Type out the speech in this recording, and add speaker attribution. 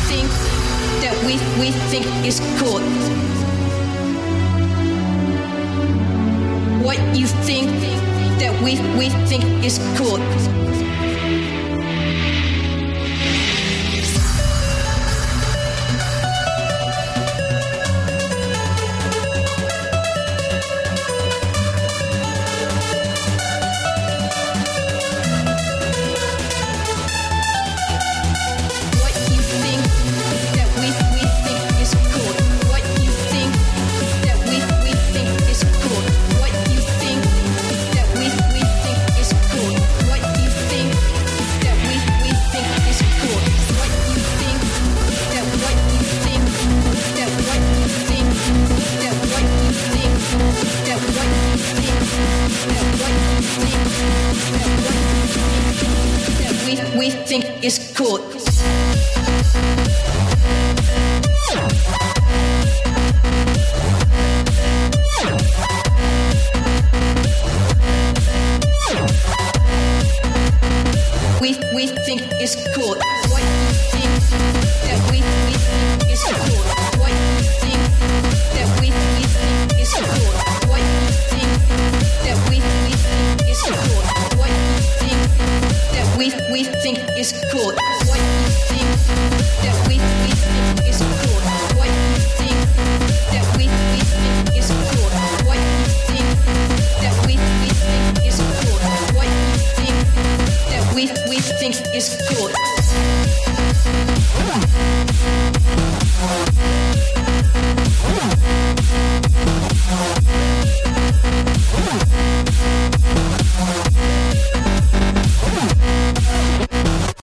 Speaker 1: think that we think is cool. What you think that we think is cool. We think is cool. We think is cool. What you think that we think is cool. What you think that we think is cool. What you think that we think is cool. What you think that we think is cool. What you think that we think is cool. What you think that we think is cool. What you think that we think is cool. What you think that we think is cool.